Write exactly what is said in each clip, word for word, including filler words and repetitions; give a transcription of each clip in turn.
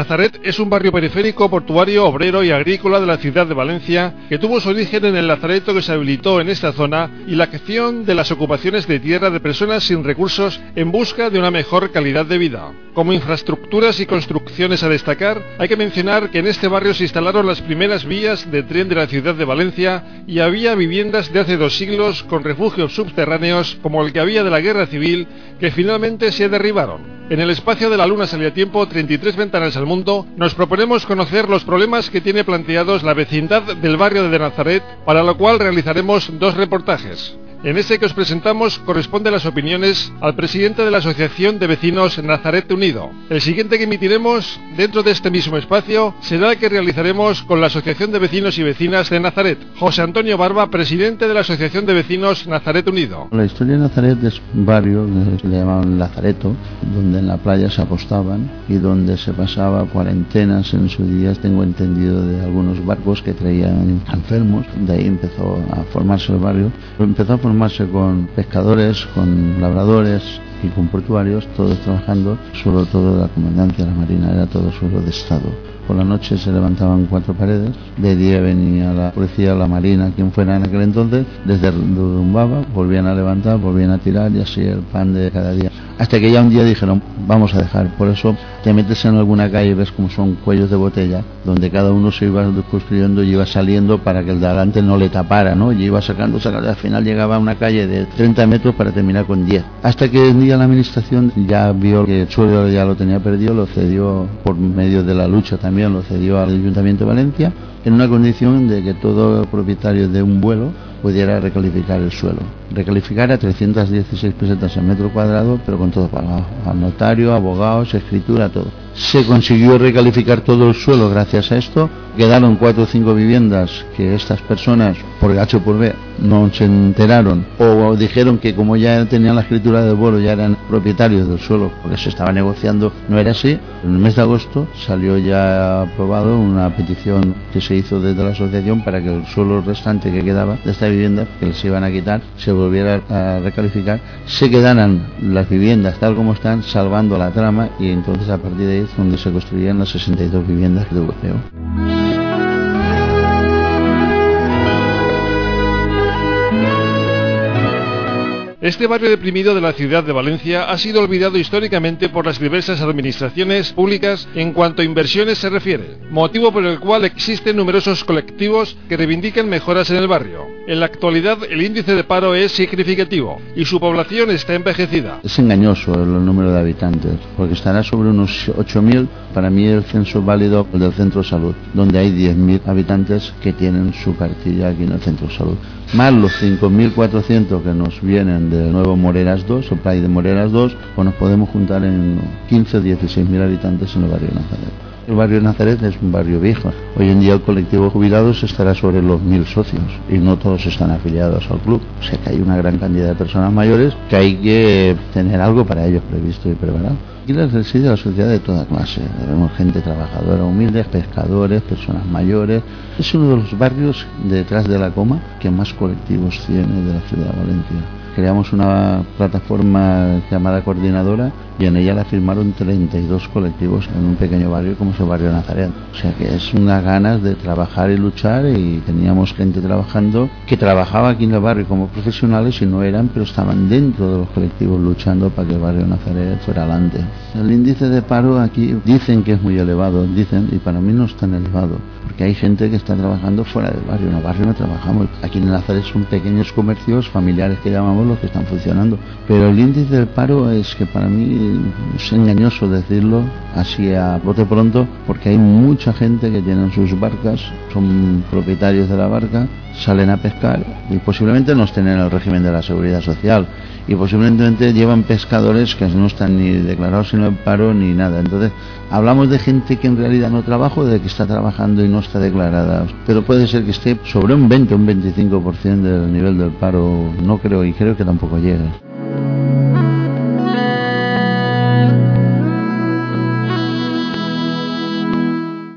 Nazaret es un barrio periférico, portuario, obrero y agrícola de la ciudad de Valencia, que tuvo su origen en el lazareto que se habilitó en esta zona y la acción de las ocupaciones de tierra de personas sin recursos en busca de una mejor calidad de vida. Como infraestructuras y construcciones a destacar, hay que mencionar que en este barrio se instalaron las primeras vías de tren de la ciudad de Valencia y había viviendas de hace dos siglos con refugios subterráneos como el que había de la Guerra Civil, que finalmente se derribaron. En el espacio de la Luna Sale a Tiempo, treinta y tres ventanas al mundo, nos proponemos conocer los problemas que tiene planteados la vecindad del barrio de Nazaret, para lo cual realizaremos dos reportajes. En este que os presentamos corresponde las opiniones al presidente de la Asociación de Vecinos Nazaret Unido. El siguiente que emitiremos dentro de este mismo espacio será el que realizaremos con la Asociación de Vecinos y Vecinas de Nazaret. José Antonio Barba, presidente de la Asociación de Vecinos Nazaret Unido. La historia de Nazaret es un barrio que le llamaban Lazareto, donde en la playa se apostaban y donde se pasaba cuarentenas en sus días, tengo entendido, de algunos barcos que traían enfermos. De ahí empezó a formarse el barrio. Empezó a formarse con pescadores, con labradores y con portuarios, todos trabajando. Sobre todo la comandancia de la Marina era todo suelo de Estado. Por la noche se levantaban cuatro paredes, de día venía la policía, la Marina, quien fuera en aquel entonces, les derrumbaba, volvían a levantar, volvían a tirar y así el pan de cada día. Hasta que ya un día dijeron, vamos a dejar. Por eso te metes en alguna calle y ves como son cuellos de botella, donde cada uno se iba construyendo y iba saliendo para que el de adelante no le tapara, ¿no? Y iba sacando, sacando, al final llegaba a una calle de treinta metros para terminar con diez. Hasta que un día la administración ya vio que el suelo ya lo tenía perdido, lo cedió por medio de la lucha también, lo cedió al Ayuntamiento de Valencia, en una condición de que todo propietario de un vuelo pudiera recalificar el suelo. Recalificar a trescientas dieciséis pesetas al metro cuadrado, pero con todo pagado. Al notario, abogados, escritura, todo. Se consiguió recalificar todo el suelo gracias a esto. Quedaron cuatro o cinco viviendas que estas personas, por H o por B, no se enteraron o dijeron que como ya tenían la escritura del vuelo ya eran propietarios del suelo, porque se estaba negociando. No era así. En el mes de agosto salió ya aprobado una petición que se hizo desde la asociación para que el suelo restante que quedaba de esta vivienda, que les iban a quitar, se volviera a recalificar, se quedaran las viviendas tal como están, salvando la trama, y entonces a partir de ahí es donde se construían las sesenta y dos viviendas de Europeo. Este barrio deprimido de la ciudad de Valencia ha sido olvidado históricamente por las diversas administraciones públicas en cuanto a inversiones se refiere, motivo por el cual existen numerosos colectivos que reivindican mejoras en el barrio. En la actualidad el índice de paro es significativo y su población está envejecida. Es engañoso el número de habitantes, porque estará sobre unos ocho mil. Para mí el censo válido del centro de salud, donde hay diez mil habitantes que tienen su cartilla aquí en el centro de salud, más los cinco mil cuatrocientos que nos vienen del nuevo Moreras dos, o Play de Moreras dos, pues nos podemos juntar en quince o dieciséis mil habitantes en el barrio de Nazaret. El barrio de Nazaret es un barrio viejo. Hoy en día el colectivo de jubilados estará sobre los mil socios y no todos están afiliados al club. O sea que hay una gran cantidad de personas mayores que hay que tener algo para ellos previsto y preparado. Aquí reside la sociedad de toda clase. Vemos gente trabajadora, humilde, pescadores, personas mayores. Es uno de los barrios detrás de la coma que más colectivos tiene de la ciudad de Valencia. Creamos una plataforma llamada Coordinadora y en ella la firmaron treinta y dos colectivos en un pequeño barrio como es el barrio de Nazaret. O sea que es unas ganas de trabajar y luchar, y teníamos gente trabajando que trabajaba aquí en el barrio como profesionales y no eran, pero estaban dentro de los colectivos luchando para que el barrio de Nazaret fuera adelante. El índice de paro aquí dicen que es muy elevado, dicen, y para mí no es tan elevado, porque hay gente que está trabajando fuera del barrio. En el barrio no trabajamos. Aquí en Nazaret son pequeños comercios familiares que llamamos los que están funcionando, pero el índice del paro es que para mí es engañoso decirlo así a bote pronto, porque hay mucha gente que tienen sus barcas, son propietarios de la barca, salen a pescar y posiblemente no estén en el régimen de la seguridad social, y posiblemente llevan pescadores que no están ni declarados en el paro ni nada. Entonces hablamos de gente que en realidad no trabaja, o de que está trabajando y no está declarada, pero puede ser que esté sobre un veinte o un veinticinco por ciento del nivel del paro. No creo, y creo que tampoco llegue.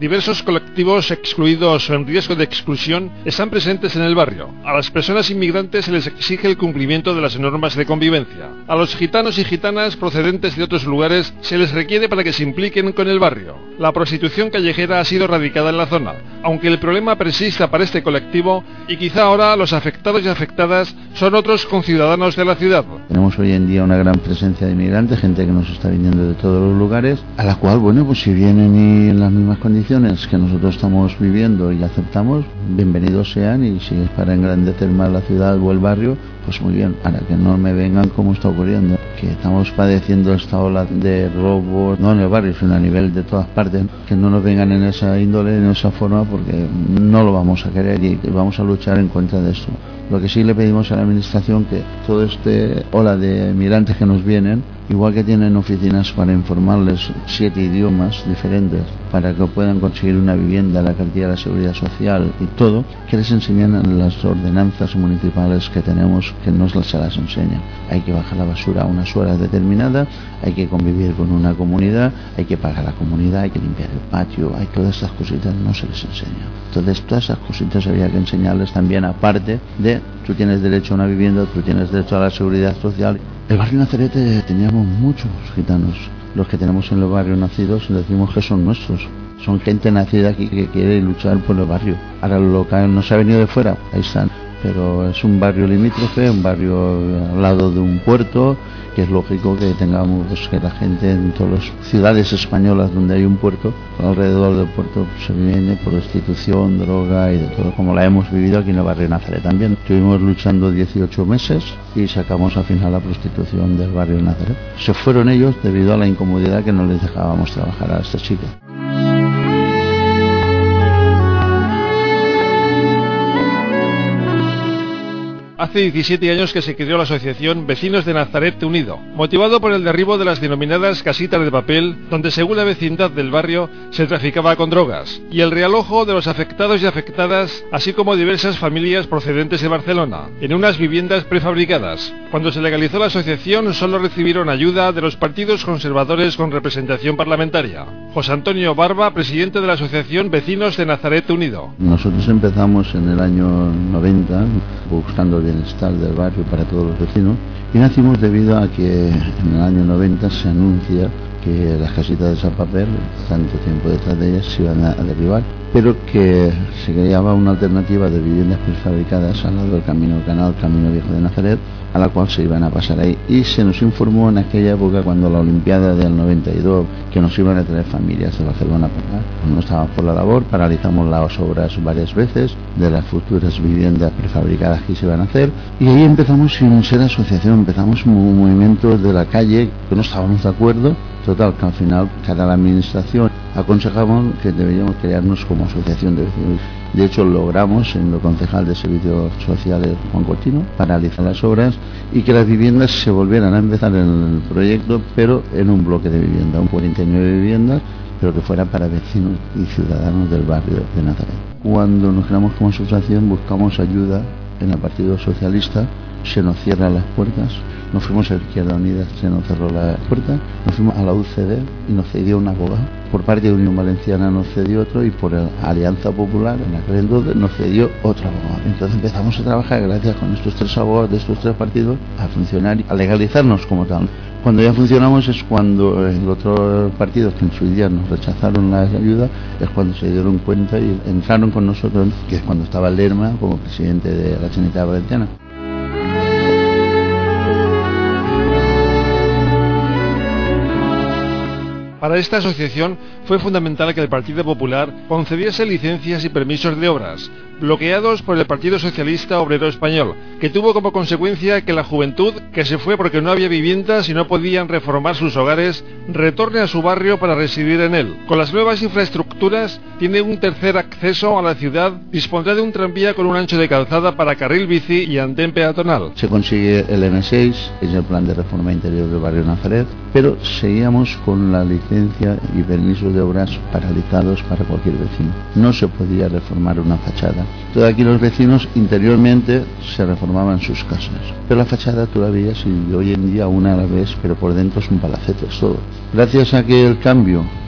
diversos colectivos excluidos o en riesgo de exclusión están presentes en el barrio. A las personas inmigrantes se les exige el cumplimiento de las normas de convivencia. A los gitanos y gitanas procedentes de otros lugares se les requiere para que se impliquen con el barrio. La prostitución callejera ha sido erradicada en la zona, aunque el problema persista para este colectivo y quizá ahora los afectados y afectadas son otros conciudadanos de la ciudad. Tenemos hoy en día una gran presencia de inmigrantes, gente que nos está viniendo de todos los lugares, a la cual, bueno, pues si vienen y en las mismas condiciones que nosotros estamos viviendo y aceptamos, bienvenidos sean, y si es para engrandecer más la ciudad o el barrio, pues muy bien, para que no me vengan como está ocurriendo, que estamos padeciendo esta ola de robos, no en el barrio, sino a nivel de todas partes, que no nos vengan en esa índole, en esa forma, porque no lo vamos a querer y vamos a luchar en contra de esto. Lo que sí le pedimos a la administración, que todo este ola de migrantes que nos vienen, igual que tienen oficinas para informarles siete idiomas diferentes, para que puedan conseguir una vivienda, la cartilla de la seguridad social y todo, que les enseñan las ordenanzas municipales que tenemos, que no se las enseñan. Hay que bajar la basura a unas horas determinadas, hay que convivir con una comunidad, hay que pagar la comunidad, hay que limpiar el patio, hay todas estas cositas, no se les enseña. Entonces todas esas cositas habría que enseñarles también, aparte de tú tienes derecho a una vivienda, tú tienes derecho a la seguridad social. El barrio Nazarete teníamos muchos gitanos. Los que tenemos en los barrios nacidos decimos que son nuestros. Son gente nacida aquí que quiere luchar por el barrio. Ahora lo local no se ha venido de fuera, ahí están. Pero es un barrio limítrofe, un barrio al lado de un puerto, que es lógico que tengamos, pues, que la gente en todas las ciudades españolas donde hay un puerto, alrededor del puerto, pues, se viene por prostitución, droga y de todo, como la hemos vivido aquí en el barrio Nazaret también. Estuvimos luchando dieciocho meses y sacamos al final la prostitución del barrio Nazaret. Se fueron ellos debido a la incomodidad que no les dejábamos trabajar a estas chicas. Hace diecisiete años que se creó la asociación Vecinos de Nazaret Unido, motivado por el derribo de las denominadas casitas de papel, donde según la vecindad del barrio se traficaba con drogas, y el realojo de los afectados y afectadas, así como diversas familias procedentes de Barcelona, en unas viviendas prefabricadas. Cuando se legalizó la asociación solo recibieron ayuda de los partidos conservadores con representación parlamentaria. José Antonio Barba, presidente de la asociación Vecinos de Nazaret Unido. Nosotros empezamos en el año noventa buscando el bienestar del barrio para todos los vecinos, y nacimos debido a que en el año noventa se anuncia que las casitas de papel, tanto tiempo detrás de ellas, se iban a derribar, pero que se creaba una alternativa de viviendas prefabricadas al lado del Camino Canal, Camino Viejo de Nazaret, a la cual se iban a pasar ahí, y se nos informó en aquella época, cuando la Olimpiada del noventa y dos, que nos iban a traer familias de Barcelona para acá. No estábamos por la labor, paralizamos las obras varias veces de las futuras viviendas prefabricadas que se iban a hacer, y ahí empezamos sin ser asociación, empezamos un movimiento de la calle, que no estábamos de acuerdo. Total, que al final, cada la administración aconsejamos que deberíamos crearnos como asociación de vecinos. De hecho, logramos, siendo concejal de Servicios Sociales Juan Cortino, paralizar las obras y que las viviendas se volvieran a empezar en el proyecto, pero en un bloque de vivienda, un cuarenta y nueve viviendas, pero que fueran para vecinos y ciudadanos del barrio de Nazaret. Cuando nos creamos como asociación, buscamos ayuda en el Partido Socialista, se nos cierran las puertas. Nos fuimos a Izquierda Unida, se nos cerró la puerta, nos fuimos a la U C D y nos cedió un abogado. Por parte de Unión Valenciana nos cedió otro, y por Alianza Popular, en aquel entonces, nos cedió otro abogado. Entonces empezamos a trabajar, gracias con estos tres abogados de estos tres partidos, a funcionar y a legalizarnos como tal. Cuando ya funcionamos es cuando el otro partido, que en su día nos rechazaron la ayuda, es cuando se dieron cuenta y entraron con nosotros, que es cuando estaba Lerma como presidente de la Generalitat Valenciana. Para esta asociación fue fundamental que el Partido Popular concediese licencias y permisos de obras, bloqueados por el Partido Socialista Obrero Español, que tuvo como consecuencia que la juventud, que se fue porque no había viviendas y no podían reformar sus hogares, retorne a su barrio para residir en él. Con las nuevas infraestructuras, tiene un tercer acceso a la ciudad, dispondrá de un tranvía con un ancho de calzada para carril bici y andén peatonal. Se consigue el eme seis, es el plan de reforma interior del barrio Nazaret, pero seguíamos con la licencia y permisos de obras paralizados para cualquier vecino. No se podía reformar una fachada. Entonces aquí los vecinos interiormente se reformaban sus casas, pero la fachada todavía, si hoy en día una a la vez, pero por dentro es un palacete, es todo. Gracias a que el cambio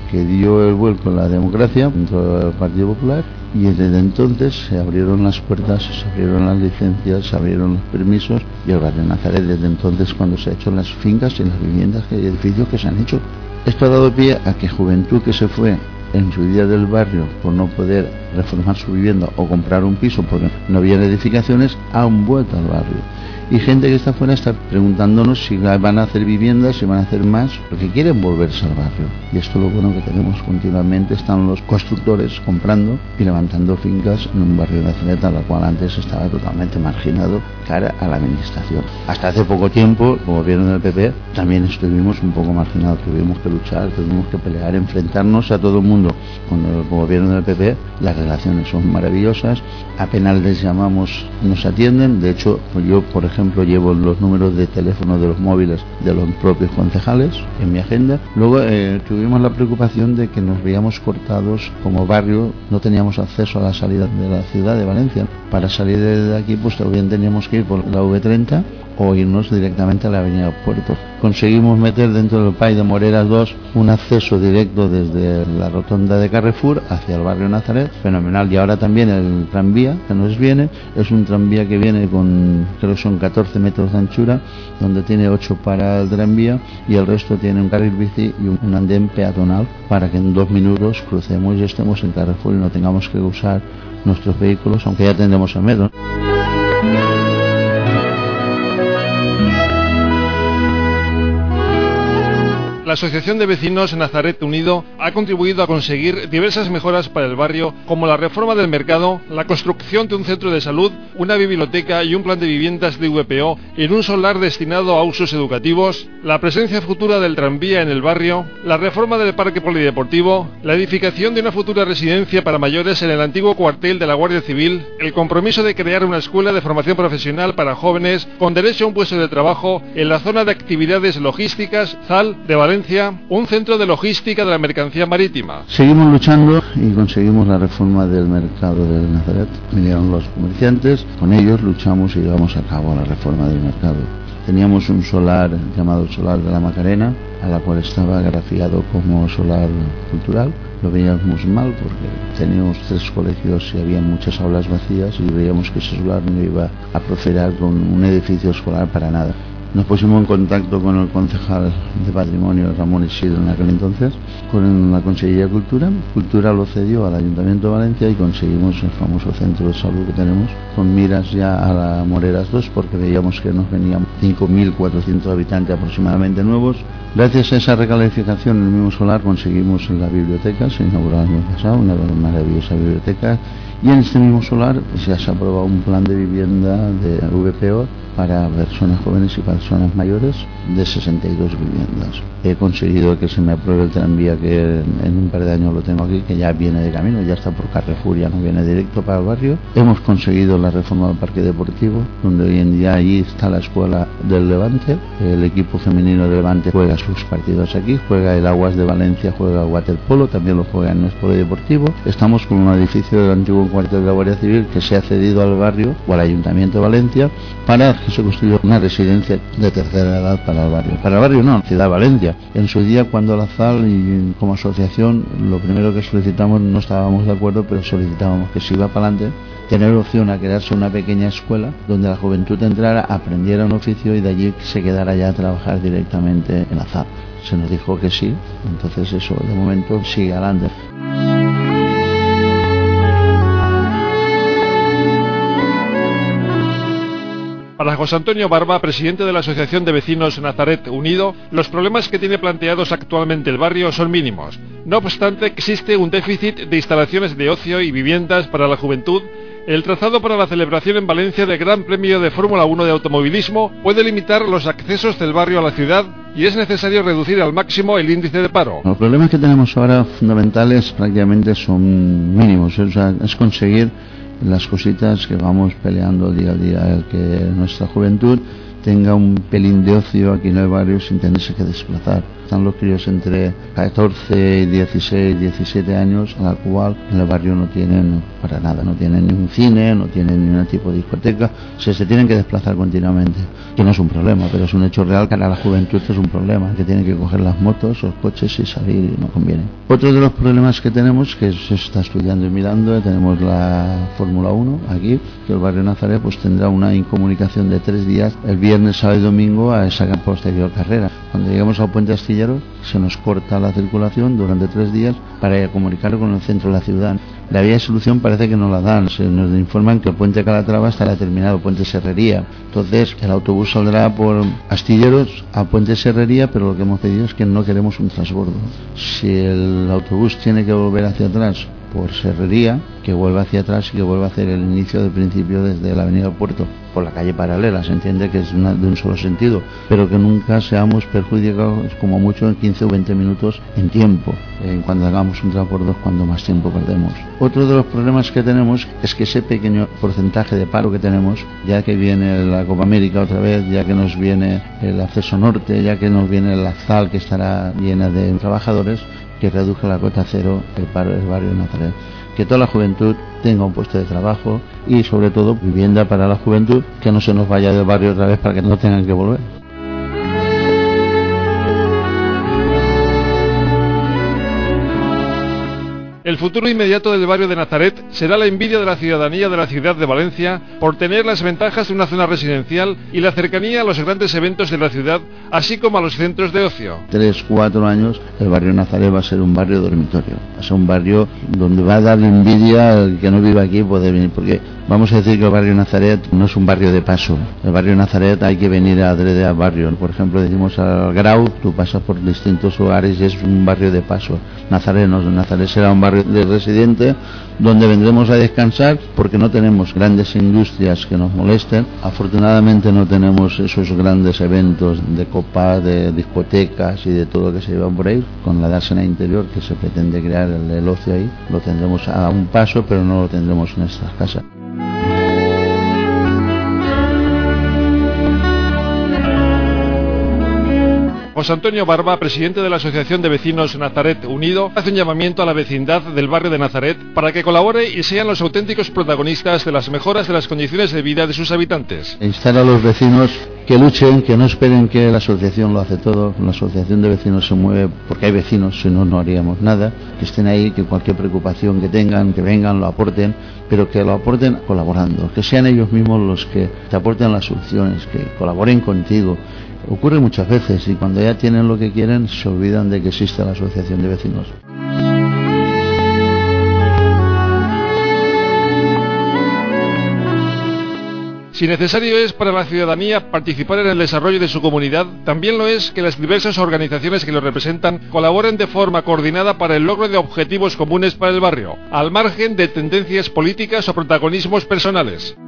que dio el vuelco en la democracia dentro del Partido Popular, y desde entonces se abrieron las puertas, se abrieron las licencias, se abrieron los permisos, y el barrio Nazaret desde entonces cuando se han hecho las fincas y las viviendas y edificios que se han hecho. Esto ha dado pie a que juventud que se fue en su día del barrio por no poder reformar su vivienda o comprar un piso porque no había edificaciones, han vuelto al barrio. Y gente que está fuera está preguntándonos si van a hacer viviendas, si van a hacer más, porque quieren volverse al barrio. Y esto es lo bueno que tenemos continuamente. Están los constructores comprando y levantando fincas en un barrio de Nazaret, a la cual antes estaba totalmente marginado cara a la administración. Hasta hace poco tiempo, como gobierno del P P, también estuvimos un poco marginados. Tuvimos que luchar, tuvimos que pelear, enfrentarnos a todo el mundo. Con el gobierno del P P las relaciones son maravillosas, apenas les llamamos nos atienden. De hecho, yo por ejemplo ejemplo llevo los números de teléfono de los móviles de los propios concejales en mi agenda. Luego eh, tuvimos la preocupación de que nos veíamos cortados como barrio, no teníamos acceso a la salida de la ciudad de Valencia. Para salir de aquí pues también teníamos que ir por la V treinta o irnos directamente a la avenida Puerto. Conseguimos meter dentro del P A I de Moreras dos un acceso directo desde la rotonda de Carrefour hacia el barrio Nazaret, fenomenal. Y ahora también el tranvía que nos viene, es un tranvía que viene con, creo que son catorce metros de anchura, donde tiene ocho para el tranvía y el resto tiene un carril bici y un, un andén peatonal para que en dos minutos crucemos y estemos en Carrefour y no tengamos que usar nuestros vehículos, aunque ya tendremos el metro. La Asociación de Vecinos Nazaret Unido ha contribuido a conseguir diversas mejoras para el barrio, como la reforma del mercado, la construcción de un centro de salud, una biblioteca y un plan de viviendas de V P O en un solar destinado a usos educativos, la presencia futura del tranvía en el barrio, la reforma del parque polideportivo, la edificación de una futura residencia para mayores en el antiguo cuartel de la Guardia Civil, el compromiso de crear una escuela de formación profesional para jóvenes con derecho a un puesto de trabajo en la zona de actividades logísticas Z A L de Valencia, un centro de logística de la mercancía marítima. Seguimos luchando y conseguimos la reforma del mercado de Nazaret. Vinieron los comerciantes, con ellos luchamos y llevamos a cabo la reforma del mercado. Teníamos un solar llamado Solar de la Macarena, a la cual estaba grafiado como solar cultural. Lo veíamos mal porque teníamos tres colegios y había muchas aulas vacías y veíamos que ese solar no iba a prosperar con un edificio escolar para nada. Nos pusimos en contacto con el concejal de Patrimonio, Ramón Isidro, en aquel entonces, con la Consejería de Cultura. Cultura lo cedió al Ayuntamiento de Valencia y conseguimos el famoso centro de salud que tenemos, con miras ya a la Moreras dos, porque veíamos que nos venían cinco mil cuatrocientos habitantes aproximadamente nuevos. Gracias a esa recalificación en el mismo solar conseguimos la biblioteca, se inauguró el año pasado, una maravillosa biblioteca. Y en este mismo solar pues, ya se ha aprobado un plan de vivienda de V P O para personas jóvenes y personas mayores de sesenta y dos viviendas. He conseguido que se me apruebe el tranvía, que en un par de años lo tengo aquí, que ya viene de camino, ya está por Carrefour, ya no viene directo para el barrio. Hemos conseguido la reforma del parque deportivo, donde hoy en día allí está la escuela del Levante. El equipo femenino del Levante juega sus partidos aquí, juega el Aguas de Valencia, juega el waterpolo, también lo juega en nuestro polideportivo. Estamos con un edificio del antiguo cuartel de la Guardia Civil que se ha cedido al barrio o al Ayuntamiento de Valencia para que se construya una residencia de tercera edad para el barrio. Para el barrio no, Ciudad de Valencia. En su día, cuando la Z A L y como asociación, lo primero que solicitamos, no estábamos de acuerdo, pero solicitábamos que si iba para adelante, tener opción a crearse una pequeña escuela donde la juventud entrara, aprendiera un oficio y de allí se quedara ya a trabajar directamente en la Z A L. Se nos dijo que sí, entonces eso de momento sigue adelante. Para José Antonio Barba, presidente de la Asociación de Vecinos Nazaret Unido, los problemas que tiene planteados actualmente el barrio son mínimos. No obstante, existe un déficit de instalaciones de ocio y viviendas para la juventud. El trazado para la celebración en Valencia del Gran Premio de Fórmula uno de automovilismo puede limitar los accesos del barrio a la ciudad y es necesario reducir al máximo el índice de paro. Los problemas que tenemos ahora fundamentales prácticamente son mínimos, o sea, es conseguir las cositas que vamos peleando día a día, el que nuestra juventud tenga un pelín de ocio aquí en el barrio sin tenerse que desplazar. Están los críos entre catorce y dieciséis, diecisiete años, a la cual en el barrio no tienen para nada, no tienen ni un cine, no tienen ningún tipo de discoteca, o sea, se tienen que desplazar continuamente, que no es un problema, pero es un hecho real que para la juventud es un problema, que tienen que coger las motos o los coches y salir y no conviene. Otro de los problemas que tenemos, que se está estudiando y mirando, tenemos la Fórmula uno aquí, que el barrio Nazaret pues tendrá una incomunicación de tres días, el viernes, sábado y domingo, a esa posterior carrera. Cuando lleguemos al puente Astillero se nos corta la circulación durante tres días para comunicar con el centro de la ciudad. La vía de solución parece que no la dan, se nos informan que el puente Calatrava estará terminado, puente Serrería. Entonces el autobús saldrá por Astilleros a puente Serrería, pero lo que hemos pedido es que no queremos un transbordo. Si el autobús tiene que volver hacia atrás por Serrería, que vuelva hacia atrás y que vuelva a hacer el inicio del principio desde la avenida Puerto, por la calle paralela, se entiende que es una, de un solo sentido, pero que nunca seamos perjudicados como mucho en quince o veinte minutos en tiempo. En cuando hagamos un transbordo es cuando más tiempo perdemos. Otro de los problemas que tenemos es que ese pequeño porcentaje de paro que tenemos, ya que viene la Copa América otra vez, ya que nos viene el acceso norte, ya que nos viene la Z A L que estará llena de trabajadores, que reduzca la cota cero el paro del barrio de Nazaret, que toda la juventud tenga un puesto de trabajo y sobre todo vivienda para la juventud, que no se nos vaya del barrio otra vez para que no tengan que volver. El futuro inmediato del barrio de Nazaret será la envidia de la ciudadanía de la ciudad de Valencia por tener las ventajas de una zona residencial y la cercanía a los grandes eventos de la ciudad, así como a los centros de ocio. Tres, cuatro años el barrio Nazaret va a ser un barrio dormitorio, va a ser un barrio donde va a dar envidia al que no vive aquí poder venir, porque vamos a decir que el barrio Nazaret no es un barrio de paso. El barrio Nazaret hay que venir a adrede al barrio. Por ejemplo, decimos al Grau, tú pasas por distintos lugares y es un barrio de paso. Nazaret no, Nazaret será un barrio de residente donde vendremos a descansar porque no tenemos grandes industrias que nos molesten. Afortunadamente no tenemos esos grandes eventos de copa, de discotecas y de todo lo que se lleva por ahí. Con la dársena interior que se pretende crear el, el ocio ahí, lo tendremos a un paso, pero no lo tendremos en estas casas. José Antonio Barba, presidente de la Asociación de Vecinos Nazaret Unido, hace un llamamiento a la vecindad del barrio de Nazaret para que colabore y sean los auténticos protagonistas de las mejoras de las condiciones de vida de sus habitantes. Instar a los vecinos que luchen, que no esperen que la asociación lo hace todo. La asociación de vecinos se mueve porque hay vecinos, si no, no haríamos nada. Que estén ahí, que cualquier preocupación que tengan, que vengan, lo aporten, pero que lo aporten colaborando, que sean ellos mismos los que te aporten las soluciones, que colaboren contigo. Ocurre muchas veces y cuando ya tienen lo que quieren se olvidan de que existe la asociación de vecinos. Si necesario es para la ciudadanía participar en el desarrollo de su comunidad, también lo es que las diversas organizaciones que lo representan colaboren de forma coordinada para el logro de objetivos comunes para el barrio, al margen de tendencias políticas o protagonismos personales.